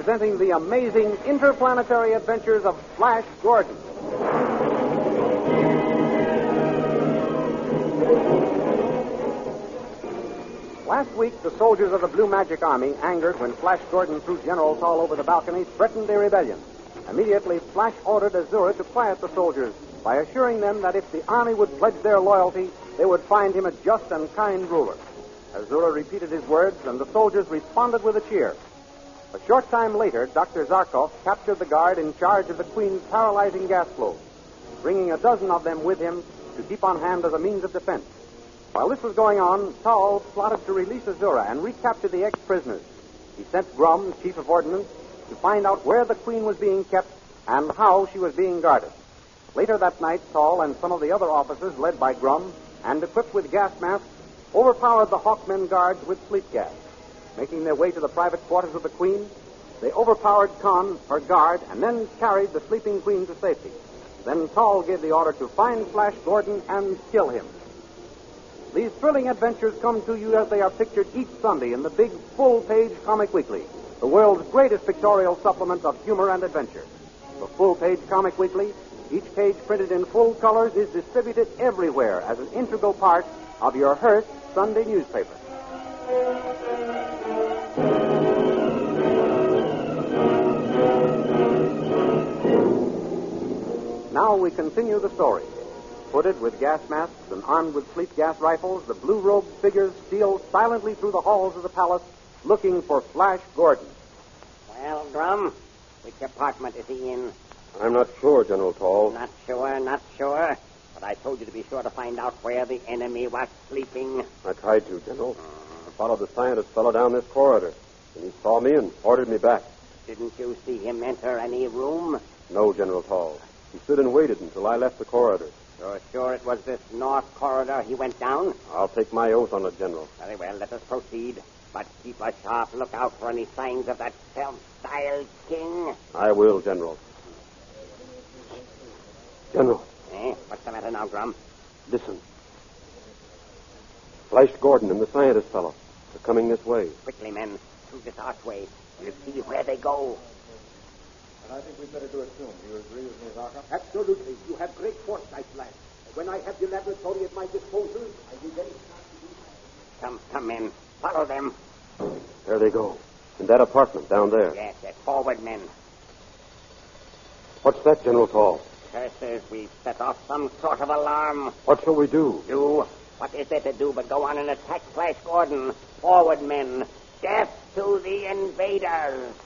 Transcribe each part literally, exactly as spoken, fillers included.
presenting the amazing interplanetary adventures of Flash Gordon. Last week, the soldiers of the Blue Magic Army, angered when Flash Gordon threw General Tall over the balcony, threatened a rebellion. Immediately, Flash ordered Azura to quiet the soldiers by assuring them that if the Army would pledge their loyalty, they would find him a just and kind ruler. Azura repeated his words, and the soldiers responded with a cheer. A short time later, Doctor Zarkov captured the guard in charge of the Queen's paralyzing gas flow, bringing a dozen of them with him to keep on hand as a means of defense. While this was going on, Tall plotted to release Azura and recapture the ex-prisoners. He sent Grum, chief of ordnance, to find out where the Queen was being kept and how she was being guarded. Later that night, Tall and some of the other officers, led by Grum, and equipped with gas masks, overpowered the Hawkmen guards with sleep gas. Making their way to the private quarters of the Queen, they overpowered Khan, her guard, and then carried the sleeping Queen to safety. Then Tall gave the order to find Flash Gordon and kill him. These thrilling adventures come to you as they are pictured each Sunday in the big full-page Comic Weekly, the world's greatest pictorial supplement of humor and adventure. The full-page Comic Weekly, each page printed in full colors, is distributed everywhere as an integral part of your Hearst Sunday newspaper. Now we continue the story. Hooded with gas masks and armed with sleep gas rifles, the blue-robed figures steal silently through the halls of the palace, looking for Flash Gordon. Well, Grum, which apartment is he in? I'm not sure, General Tall. Not sure, not sure. But I told you to be sure to find out where the enemy was sleeping. I tried to, General. I followed the scientist fellow down this corridor, and he saw me and ordered me back. Didn't you see him enter any room? No, General Tall. He stood and waited until I left the corridor. You're sure it was this north corridor he went down? I'll take my oath on it, General. Very well, let us proceed. But keep a sharp lookout for any signs of that self-styled king. I will, General. General. Eh? What's the matter now, Grum? Listen. Flash Gordon and the scientist fellow are coming this way. Quickly, men. Through this archway. We'll see where they go. I think we'd better do it soon. Do you agree with me, Zarkov? Absolutely. You have great foresight, lad. When I have the laboratory at my disposal, I will then start to do that. Come, come in. Follow them. There they go. In that apartment down there. Yes, yes. Forward, men. What's that, General Tall? Curses, we've set off some sort of alarm. What shall we do? Do? What is there to do but go on and attack Flash Gordon? Forward, men. Death to the invaders.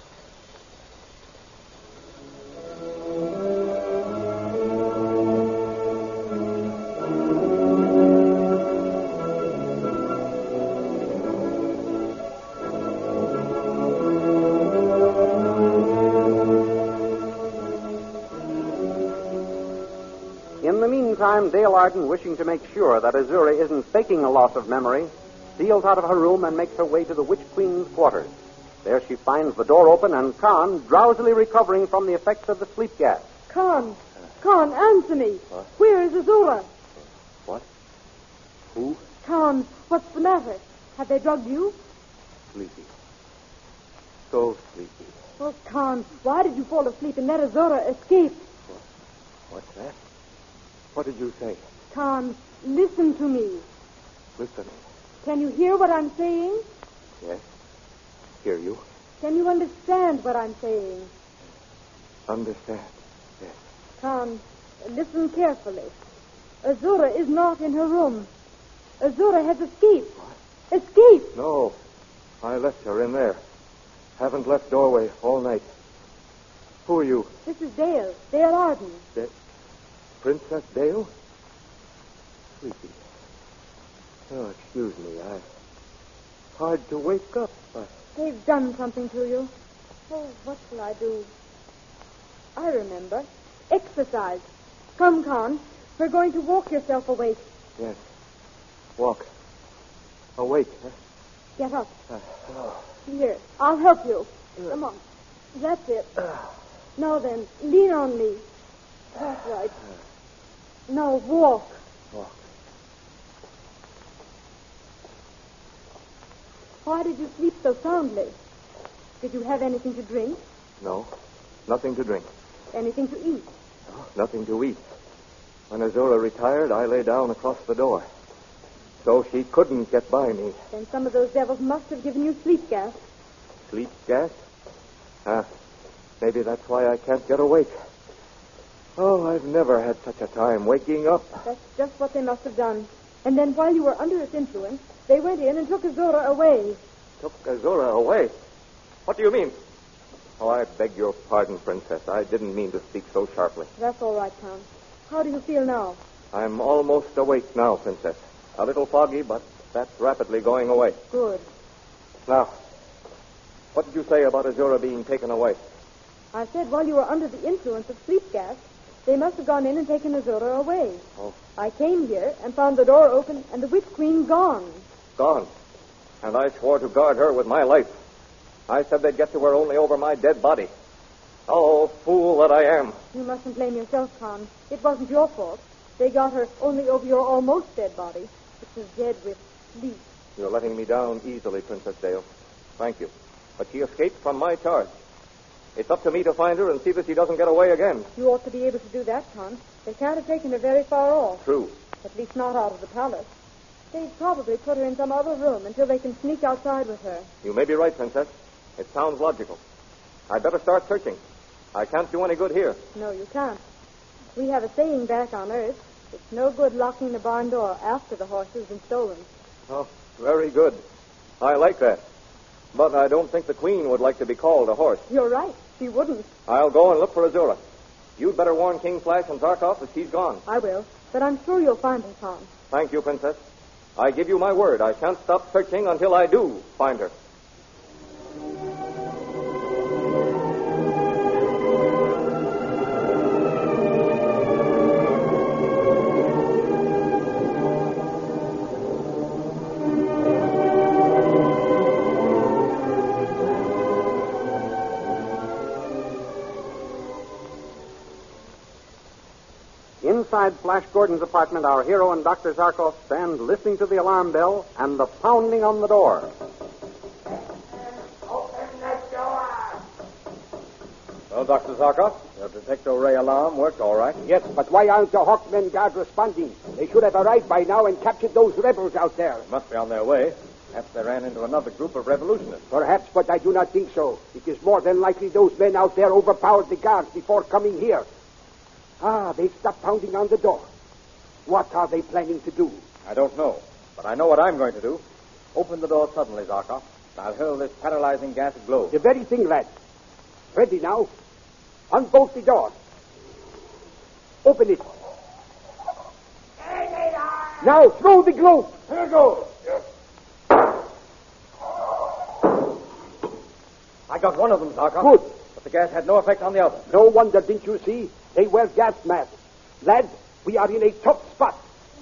In the meantime, Dale Arden, wishing to make sure that Azura isn't faking a loss of memory, steals out of her room and makes her way to the Witch Queen's quarters. There she finds the door open and Khan drowsily recovering from the effects of the sleep gas. Khan! Khan, answer me! Huh? Where is Azura? What? Who? Khan, what's the matter? Have they drugged you? Sleepy. So sleepy. Oh, Khan, why did you fall asleep and let Azura escape? What's that? What did you say? Khan, listen to me. Listening. Can you hear what I'm saying? Yes. Hear you. Can you understand what I'm saying? Understand. Yes. Khan, listen carefully. Azura is not in her room. Azura has escaped. What? Escaped! No. I left her in there. Haven't left doorway all night. Who are you? This is Dale. Dale Arden. Da- Princess Dale? Sleepy. Oh, excuse me. I... Hard to wake up. I... They've done something to you. Oh, what shall I do? I remember. Exercise. Come, Khan. We're going to walk yourself awake. Yes. Walk. Awake, huh? Get up. Uh, oh. Here, I'll help you. Come on. That's it. Now then, lean on me. That's right. Now walk. Walk. Why did you sleep so soundly? Did you have anything to drink? No, nothing to drink. Anything to eat? No, nothing to eat. When Azura retired, I lay down across the door. So she couldn't get by me. Then some of those devils must have given you sleep gas. Sleep gas? Ah, maybe that's why I can't get awake. Oh, I've never had such a time waking up. That's just what they must have done. And then while you were under its influence, they went in and took Azura away. Took Azura away? What do you mean? Oh, I beg your pardon, Princess. I didn't mean to speak so sharply. That's all right, Tom. How do you feel now? I'm almost awake now, Princess. A little foggy, but that's rapidly going away. Good. Now, what did you say about Azura being taken away? I said while you were under the influence of sleep gas, they must have gone in and taken Azura away. Oh. I came here and found the door open and the Witch Queen gone. Gone. And I swore to guard her with my life. I said they'd get to her only over my dead body. Oh, fool that I am. You mustn't blame yourself, Tom. It wasn't your fault. They got her only over your almost dead body, which was dead with sleep. You're letting me down easily, Princess Dale. Thank you. But she escaped from my charge. It's up to me to find her and see that she doesn't get away again. You ought to be able to do that, Tom. They can't have taken her very far off. True. At least not out of the palace. They'd probably put her in some other room until they can sneak outside with her. You may be right, Princess. It sounds logical. I'd better start searching. I can't do any good here. No, you can't. We have a saying back on Earth. It's no good locking the barn door after the horse has been stolen. Oh, very good. I like that. But I don't think the Queen would like to be called a horse. You're right. She wouldn't. I'll go and look for Azura. You'd better warn King Flash and Zarkov that she's gone. I will. But I'm sure you'll find her, Tom. Thank you, Princess. I give you my word. I shan't stop searching until I do find her. Inside Flash Gordon's apartment, our hero and Doctor Zarkov stand listening to the alarm bell and the pounding on the door. Open the door! Well, Doctor Zarkov, your detector ray alarm worked all right. Yes, but why aren't the Hawkmen Guard responding? They should have arrived by now and captured those rebels out there. They must be on their way. Perhaps they ran into another group of revolutionists. Perhaps, but I do not think so. It is more than likely those men out there overpowered the guards before coming here. Ah, they stopped pounding on the door. What are they planning to do? I don't know, but I know what I'm going to do. Open the door suddenly, Zarkov. I'll hurl this paralyzing gas globe. The very thing, lad. Ready now. Unbolt the door. Open it. There they are! Now throw the globe. Here goes. I got one of them, Zarkov. Good. But the gas had no effect on the other. No wonder, didn't you see? They wear gas masks. Lad, we are in a tough spot.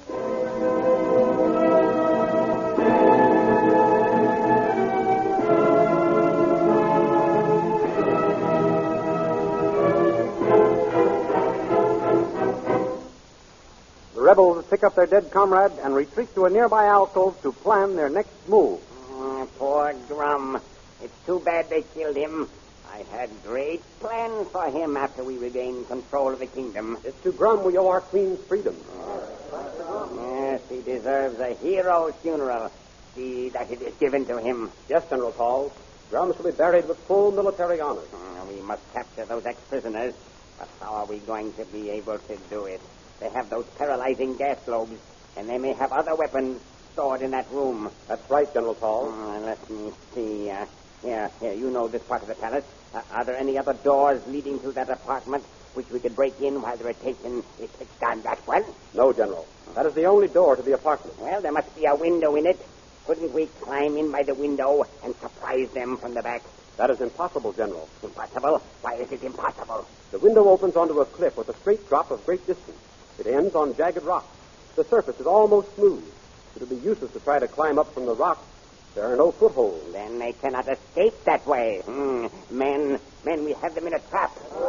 The rebels pick up their dead comrade and retreat to a nearby alcove to plan their next move. Oh, poor Drum. It's too bad they killed him. I had great plans for him after we regained control of the kingdom. It's to Grum we owe our queen's freedom. Yes, he deserves a hero's funeral. See that it is given to him. Yes, General Paul. Grum shall be buried with full military honors. Uh, we must capture those ex-prisoners. But how are we going to be able to do it? They have those paralyzing gas globes, and they may have other weapons stored in that room. That's right, General Paul. Uh, let me see. Uh, here, here, you know this part of the palace. Uh, are there any other doors leading to that apartment which we could break in while the rotation is fixed on that one? No, General. That is the only door to the apartment. Well, there must be a window in it. Couldn't we climb in by the window and surprise them from the back? That is impossible, General. Impossible? Why is it impossible? The window opens onto a cliff with a straight drop of great distance. It ends on jagged rocks. The surface is almost smooth. It would be useless to try to climb up from the rocks. There are no footholds. Then they cannot escape that way. Hmm. Men, men, we have them in a trap.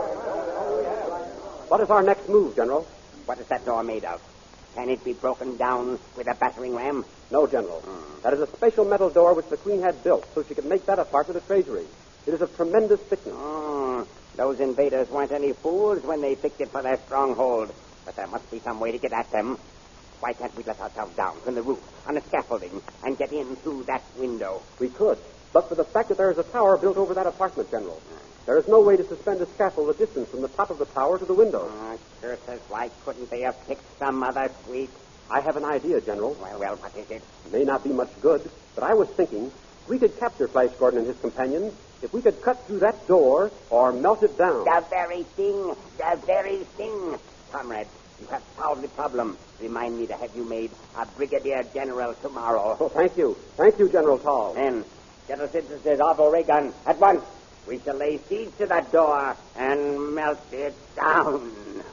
What is our next move, General? What is that door made of? Can it be broken down with a battering ram? No, General. Hmm. That is a special metal door which the Queen had built so she could make that apartment a treasury. It is of tremendous thickness. Oh, those invaders weren't any fools when they picked it for their stronghold. But there must be some way to get at them. Why can't we let ourselves down from the roof on a scaffolding and get in through that window? We could, but for the fact that there is a tower built over that apartment, General. There is no way to suspend a scaffold a distance from the top of the tower to the window. Oh, curses, why couldn't they have picked some other sweet? I have an idea, General. Well, well, what is it? May not be much good, but I was thinking we could capture Flash Gordon and his companions if we could cut through that door or melt it down. The very thing, the very thing. Comrade, you have solved the problem. Remind me to have you made a brigadier general tomorrow. Oh, thank you. Thank you, General Tall. Then, get us into this Arvo ray gun at once. We shall lay siege to that door and melt it down.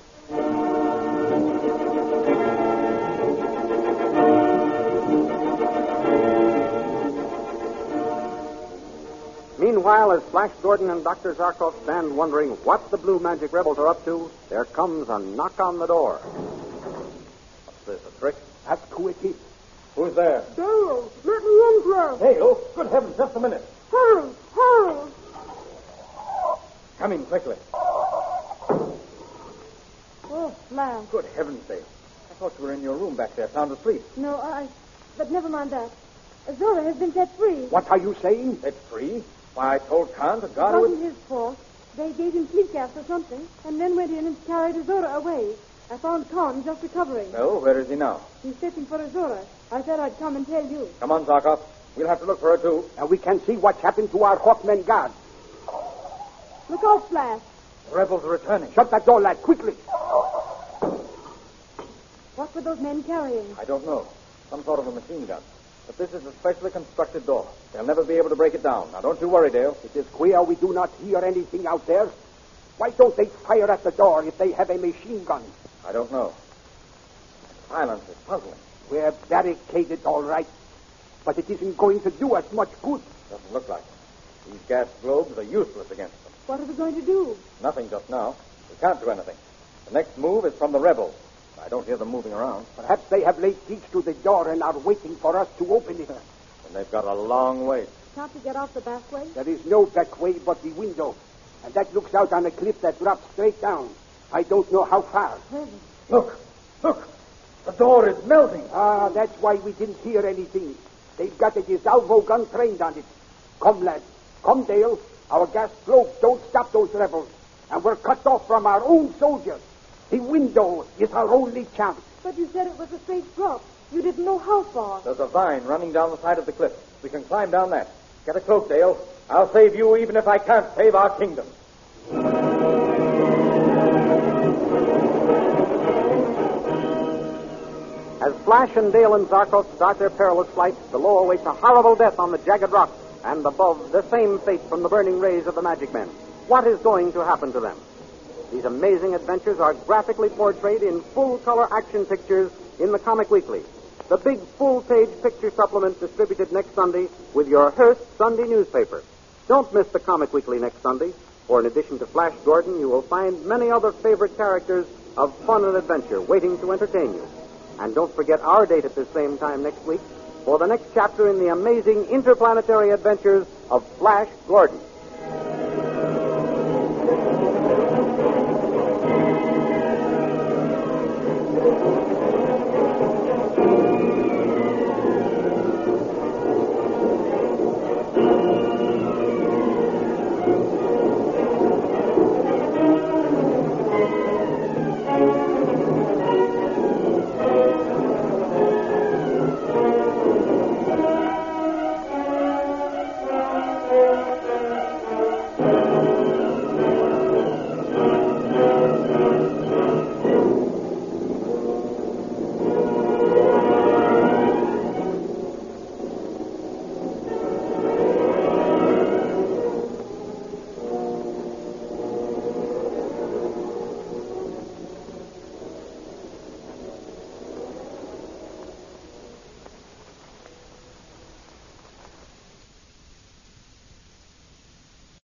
Meanwhile, as Flash Gordon and Doctor Zarkov stand wondering what the Blue Magic rebels are up to, there comes a knock on the door. What's this, a trick? Ask who it is. Who's there? Dale, let me in, Flash. Dale? Good heavens, just a minute. Hurry, hurry. Come in quickly. Oh, Flash. Good heavens, Dale. I thought you were in your room back there, sound asleep. No, I... But never mind that. Zora has been set free. What are you saying? It's free? Why, I told Khan to It guard wasn't with... his fault. They gave him sleep gas or something, and then went in and carried Azora away. I found Khan just recovering. No, where is he now? He's searching for Azora. I said I'd come and tell you. Come on, Zarkov. We'll have to look for her, too. And we can see what's happened to our Hawkmen guards. Look out, Flash. The rebels are returning. Shut that door, lad, quickly. What were those men carrying? I don't know. Some sort of a machine gun. But this is a specially constructed door. They'll never be able to break it down. Now, don't you worry, Dale. It is queer we do not hear anything out there. Why don't they fire at the door if they have a machine gun? I don't know. Silence is puzzling. We're barricaded, all right. But it isn't going to do us much good. Doesn't look like it. These gas globes are useless against them. What are we going to do? Nothing just now. We can't do anything. The next move is from the rebels. I don't hear them moving around. Perhaps they have laid siege to the door and are waiting for us to open it. And they've got a long way. Can't we get out the back way? There is no back way but the window. And that looks out on a cliff that drops straight down. I don't know how far. Heavens. Look! Look! The door is melting. Ah, that's why we didn't hear anything. They've got a Salvo gun trained on it. Come, lads. Come, Dale. Our gas globes don't stop those rebels. And we're cut off from our own soldiers. The window is our only chance. But you said it was a straight drop. You didn't know how far. There's a vine running down the side of the cliff. We can climb down that. Get a cloak, Dale. I'll save you even if I can't save our kingdom. As Flash and Dale and Zarkov start their perilous flight, below awaits a horrible death on the jagged rock, and above, the same fate from the burning rays of the magic men. What is going to happen to them? These amazing adventures are graphically portrayed in full-color action pictures in the Comic Weekly, the big full-page picture supplement distributed next Sunday with your Hearst Sunday newspaper. Don't miss the Comic Weekly next Sunday, for in addition to Flash Gordon, you will find many other favorite characters of fun and adventure waiting to entertain you. And don't forget our date at this same time next week for the next chapter in the amazing interplanetary adventures of Flash Gordon.